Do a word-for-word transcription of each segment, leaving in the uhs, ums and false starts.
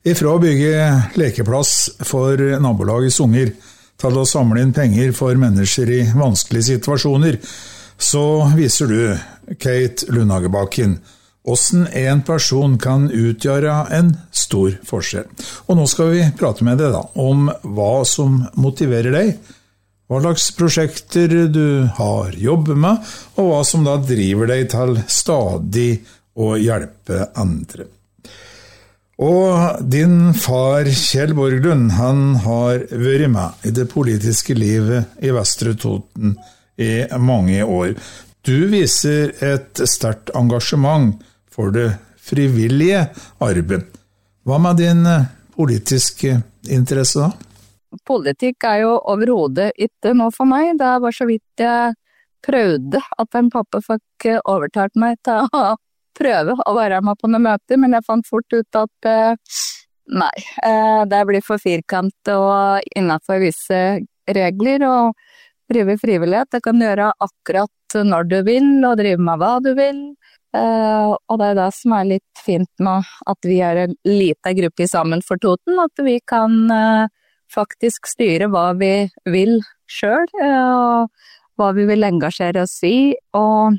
Ifra å bygge lekeplass for nabolagets unger til å samle inn penger for mennesker i vanskelige situasjoner, så viser du, Kate Lundhagebakken, hvordan en person kan utgjøre en stor forskjell. Og nå skal vi prate med deg da, om hva som motiverer deg, hva slags prosjekter du har jobbet med, og hva som da driver deg til stadig å hjelpe andre. Og din far Kjell Borglund, han har vært med i det politiske livet i Vestre Toten i mange år. Du viser et sterkt engasjement for det frivillige arbeid. Hva med din politiske interesse da? Politikk er jo overhodet ikke noe for meg. Det var så vidt jeg prøvde at en pappa fikk overtalt meg til å prøve å være med på noen møter, men jeg fant fort ut at uh, nei, uh, det blir for firkant og innenfor visse regler, og drive frivillighet. Det kan gjøre akkurat når du vil, og drive med hva du vil. Uh, og det er det som er litt fint med at vi er en liten gruppe sammen for Toten, at vi kan uh, faktisk styre hva vi vil selv, uh, og hva vi vil engasjere oss i, og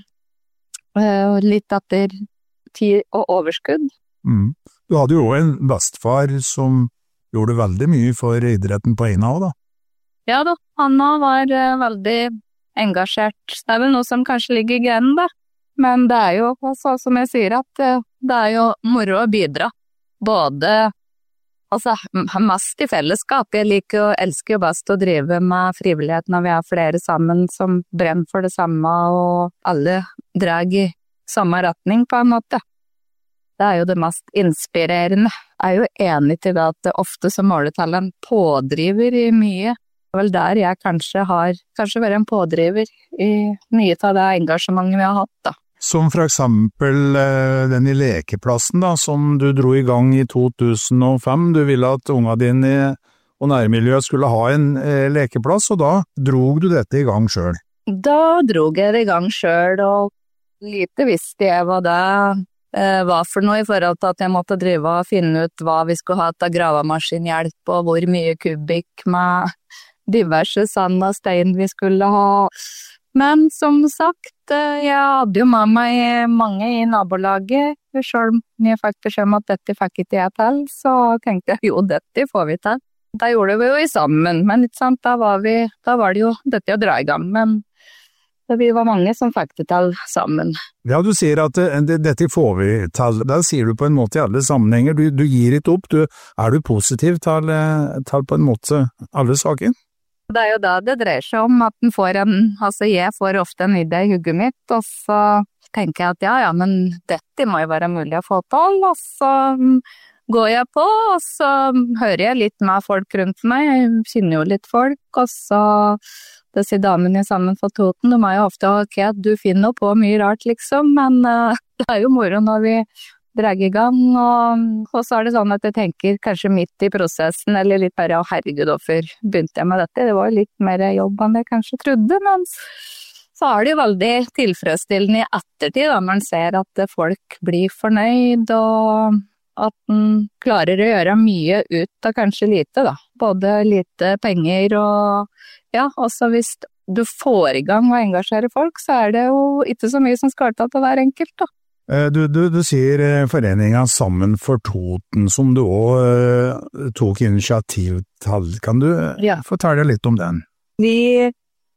Uh, litt etter tid og overskudd. Mm. Du hadde jo en bestefar som gjorde veldig mye for idretten på Eina også, da. Ja da, han var uh, veldig engasjert. Det er vel noe som kanskje ligger i genen da, men det er jo, altså, som jeg sier, at uh, det er jo moro å bidra. Både, altså, mest i fellesskap. Jeg liker og elsker jo best å drive med frivillighet når vi er flere sammen som brenner for det samme, og alle drar i samme retning på en måte. Det er jo det mest inspirerende. Jeg er jo enig til det at det ofte så må det til en pådriver i mye. Det er vel der jeg kanskje har kanskje vært en pådriver i mye av det engasjementet vi har hatt da. Som for eksempel den i lekeplassen da, som du dro i gang i to tusen og fem. Du ville at unga dine og nærmiljøet skulle ha en eh, lekeplass, og da drog du dette i gang selv. Da drog jeg det i gang selv, og lite visste jeg hva det eh, var for noe i forhold til at jeg måtte drive og finne ut hva vi skulle ha til gravemaskinhjelp, og hvor mye kubikk med diverse sand og stein vi skulle ha. Men som sagt, jeg hadde jo med meg mange i nabolaget, selv om jeg fikk beskjed om at dette fikk ikke jeg til, så tenkte jeg jo, dette får vi til. Da gjorde vi jo i sammen, men ikke sant, da var, vi, da var det jo dette å dra i gang, men vi var mange som fikk det til sammen. Ja, du sier at det, dette får vi til, da sier du på en måte i alle sammenhenger, du, du gir ikke opp, du, er du positiv til, til på en måte alle saker? Det er jo da det dreier seg om at den får en, altså jeg får ofte en idé i hugget mitt, og så tenker jeg at ja, ja, men dette må jo være mulig å få til, og så går jeg på, og så hører jeg litt med folk rundt meg, jeg kjenner jo litt folk, og så det sier damene sammen for Toten, de er jo ofte, ok, du finner på mye rart liksom, men uh, det er jo moro når vi drar i gang, og, og så er det sånn at jeg tenker kanskje midt i prosessen, eller litt bare, å herregud, hvorfor begynte jeg med dette? Det var jo litt mer jobb enn jeg kanskje trodde, men så er det jo veldig tilfredsstillende i ettertid, da man ser at folk blir fornøyd, og at man klarer å gjøre mye ut av kanskje lite, da. Både lite penger og, ja, også hvis du får i gang å engasjere folk, så er det jo ikke så mye som skal ta til å være enkelt, da. Du, du, du sier foreningen Sammen for Toten, som du også uh, tok initiativ til. Kan du ja. fortelle litt om den? Vi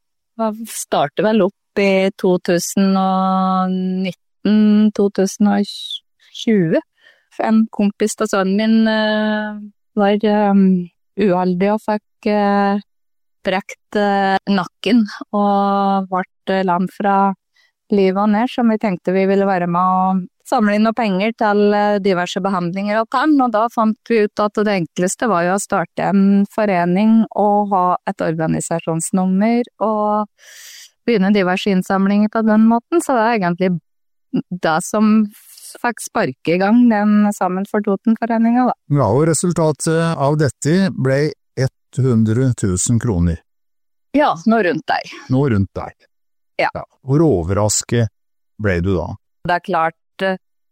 startet vel opp i to tusen og nitten til to tusen og tjue. En kompis til sønnen min uh, var um, uheldig og fikk uh, brekt uh, nakken og ble lam fra livet og ned, som vi tenkte vi ville være med å samle inn noen penger til diverse behandlinger og tann, og da fant vi ut at det enkleste var jo å starte en forening og ha et organisasjonsnummer og begynne diverse innsamlinger på den måten, så det er egentlig det som fikk sparke i gang den Sammen for Toten-foreningen da. Ja, og resultatet av dette ble hundre tusen kroner. Ja, nå rundt der. Nå rundt der. Ja. Ja. Hvor overrasket ble du da? Det er klart,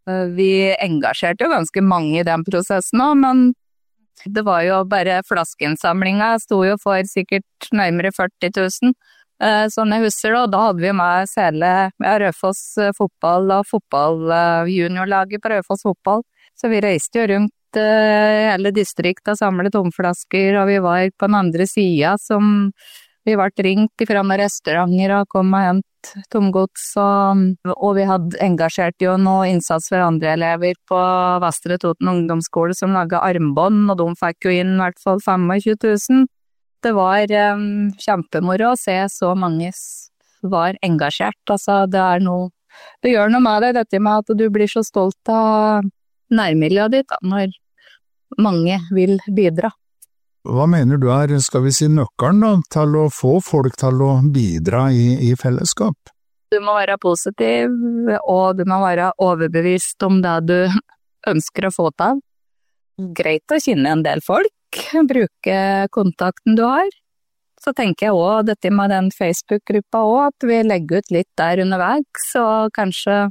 Vi engasjerte jo ganske mange i den prosessen også, men det var jo bare flaskeinnsamlinga, sto jo for sikkert nærmere førti tusen. Sånn jeg husker det, og da hadde vi med hele ja, Raufoss fotball og fotballjuniorlaget på Raufoss fotball. Så vi reiste jo rundt uh, hele distriktet og samlet tomflasker, og vi var på den andre siden som vi ble ringt fra noen restauranter og kom og hent tomgods, og, og vi hadde engasjert jo noe innsats for andre elever på Vestre Toten ungdomsskole som laget armbånd, og de fikk jo inn i hvert fall tjuefem tusen. Det var um, kjempemoro å se så mange var engasjert. Altså, det er noe, det gjør noe med deg, dette med at du blir så stolt av nærmiljøet ditt da, når mange vil bidra. Hva mener du er, skal vi si, nøkkelen da, til å få folk til å bidra i, i fellesskap? Du må være positiv, og du må være overbevist om det du ønsker å få til. Greit å kjenne en del folk, bruke kontakten du har. Så tenker jeg også dette med den Facebook-gruppa også, at vi legger ut litt der underveis, så kanskje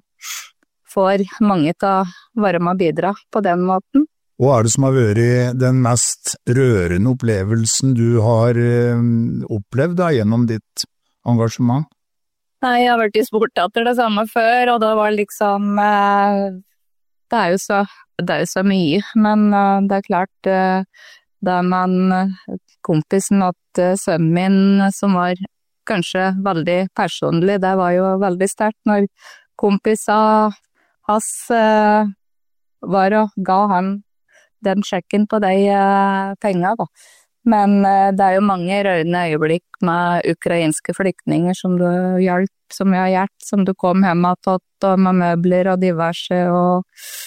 får mange til å være med og bidra på den måten. Hva er det som har vært den mest rørende opplevelsen du har eh, opplevd da, gjennom ditt engasjement? Nei, jeg har vært i sport etter det samme før, og det var liksom, eh, det er jo så, det er jo så mye, men eh, det er klart, eh, da man, kompisen at eh, sønnen min, som var kanskje veldig personlig, det var jo veldig sterkt når kompisa hans eh, var og ga han den sjekken på de uh, pengene da. Men uh, det er jo mange rørende øyeblikk med ukrainske flyktninger som du hjelp, som jeg har hjert, som du kom hjem og tatt, og med møbler og diverse, og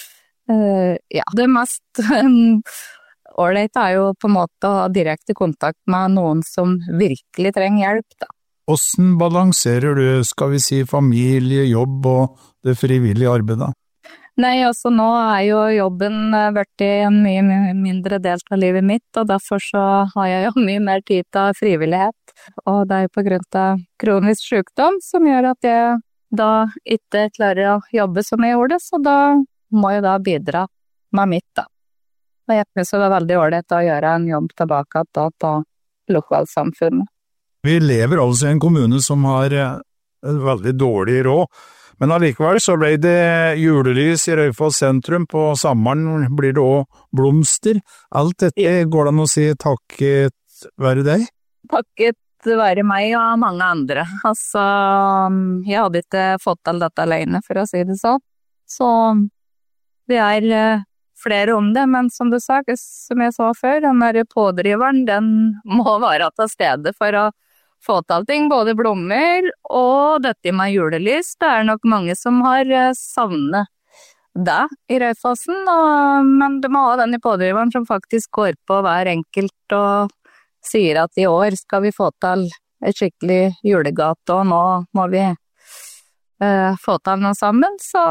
uh, ja, det mest ålreit er jo på en måte å ha direkte kontakt med noen som virkelig trenger hjelp da. Hvordan balanserer du, skal vi si, familie, jobb og det frivillige arbeidet? Nei, altså nå er jo jobben vært en mye, mye mindre del av livet mitt, og derfor så har jeg jo mye mer tid til frivillighet. Og det er jo på grunn av kronisk sykdom som gjør at jeg da ikke klarer å jobbe som jeg gjorde, så da må jeg da bidra med mitt da. Og jeg synes det er veldig ålreit å gjøre en jobb tilbake da til lokalsamfunnet. Vi lever altså i en kommune som har en veldig dårlig råd, men allikevel så ble det julelys i Raufoss sentrum, på sommeren blir det også blomster. Alt dette går det an å si takket være deg? Takket være meg og mange andre. Altså, jeg hadde ikke fått til dette alene, for å si det sånn. Så det er flere om det, men som du sa, som jeg sa før, den der pådriveren, den må være til stede for å få til ting, både blommer og dette med julelys. Det er nok mange som har savnet det i Raufossen, men du må ha den i pådriveren som faktisk går på hver enkelt og sier at i år skal vi få til et skikkelig julegate, og nå må vi uh, få til noe sammen. Så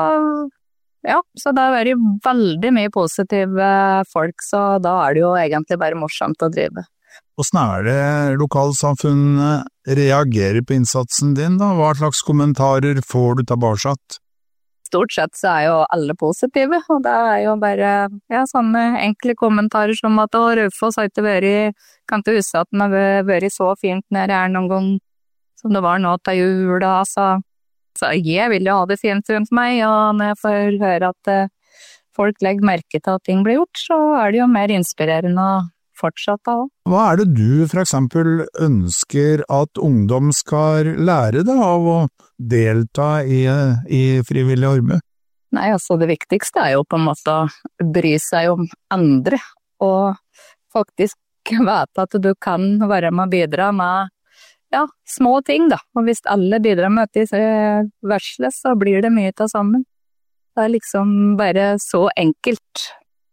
ja, så det har vært veldig mye positive folk, så da er det jo egentlig bare morsomt å drive. Hvordan er det lokalsamfunnet reagerer på innsatsen din da? Hva slags kommentarer får du tilbake? Stort sett så er jo alle positive, og det er jo bare ja, sånne enkle kommentarer som at å, Raufoss har ikke vært, kan ikke huske at den har vært så fint når det er noen gang som det var nå til jul, så, så jeg vil jo ha det fint rundt meg, og når jeg får høre at uh, folk legger merke til at ting blir gjort, så er det jo mer inspirerende å fortsette også. Hva er det du for eksempel ønsker at ungdom skal lære deg av å delta i, i frivillig arbeid? Nei, altså det viktigste er jo på en måte å bry seg om andre, og faktisk vite at du kan være med å bidra med ja, små ting da. Og hvis alle bidrar med dette verselet, så blir det mye til sammen. Det er liksom bare så enkelt.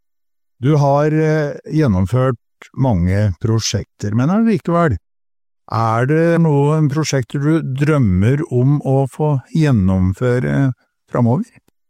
Du har eh, gjennomført mange prosjekter, men allikevel, er det noen prosjekter du drømmer om å få gjennomføre fremover?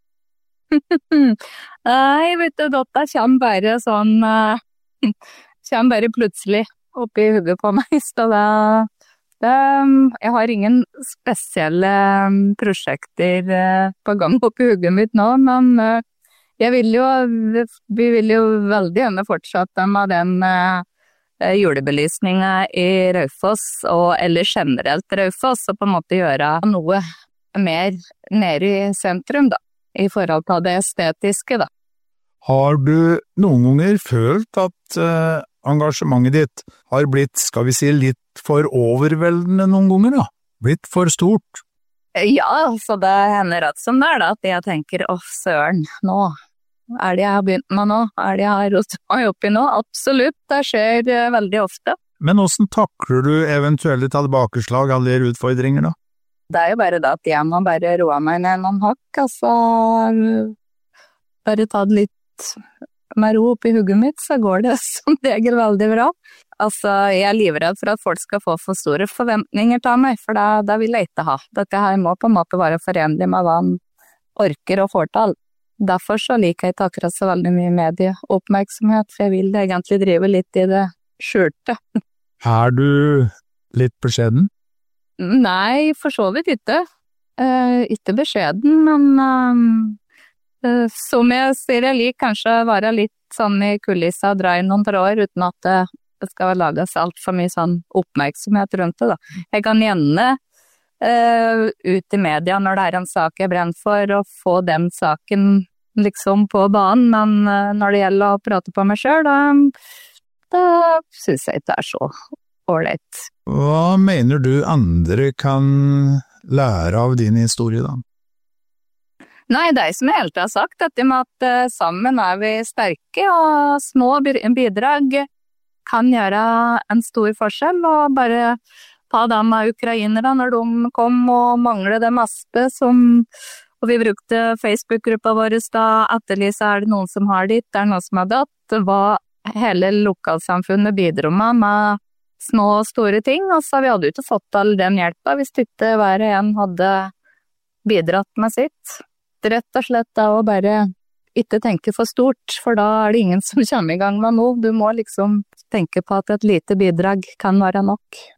Nei, vet du, dette kommer bare sånn, uh, kommer bare plutselig opp i hodet på meg, så det, det, jeg har ingen spesielle prosjekter uh, på gang opp i hodet mitt nå, men uh, Jeg vil jo, vi vil jo veldig gjerne fortsette med den eh, julebelysningen i Raufoss, og, eller generelt Raufoss, og på en måte gjøre noe mer nede i sentrum da, i forhold til det estetiske da. Har du noen ganger følt at eh, engasjementet ditt har blitt, skal vi si, litt for overveldende noen ganger da? Blitt for stort? Ja, så det hender rett som det er da, at jeg tenker, åh søren, nå er det jeg har begynt med nå, er det jeg har rotet meg opp i nå? Absolutt, det skjer eh, veldig ofte. Men hvordan takler du eventuelle tilbakeslag eller utfordringer da? Det er jo bare det at jeg må bare roe meg ned noen hakk, altså bare ta det litt med ro opp i hugget mitt, så går det som regel veldig bra. Altså, jeg er livredd for at folk skal få for store forventninger til meg, for det, det vil jeg ikke ha. Dette her må på en måte være forenlig med hva han orker og får til. Derfor så liker jeg ikke akkurat så veldig mye medieoppmerksomhet, for jeg vil egentlig drive litt i det skjulte. Er du litt beskjeden? Nei, for så vidt ikke. Uh, ikke beskjeden, men uh, uh, som jeg sier, jeg liker kanskje å være litt sånn i kulissa og dra i noen par år, uten at det, det skal lages alt for mye sånn oppmerksomhet rundt det da. Jeg kan gjerne uh, ut i media når det er en sak jeg brenner for, og få den saken liksom på banen, men uh, når det gjelder å prate på meg selv, da, da synes jeg ikke det er så ålreit. Hva mener du andre kan lære av din historie da? Nei, det er som jeg helt har sagt, dette med at uh, sammen er vi sterke, og små bidrag kan gjøre en stor forskjell, og bare ta dem av ukrainere når de kom og mangler det meste, som, og vi brukte Facebook-gruppa vår da, etterlyse er det noen som har ditt, det er noen som har datt, hva hele lokalsamfunnet bidro med, med små og store ting, og så vi hadde jo ikke fått all den hjelpa hvis ikke hver en hadde bidratt med sitt. Rett og slett da å bare ikke tenke for stort, for da er det ingen som kommer i gang med noe. Du må liksom tenke på at et lite bidrag kan være nok.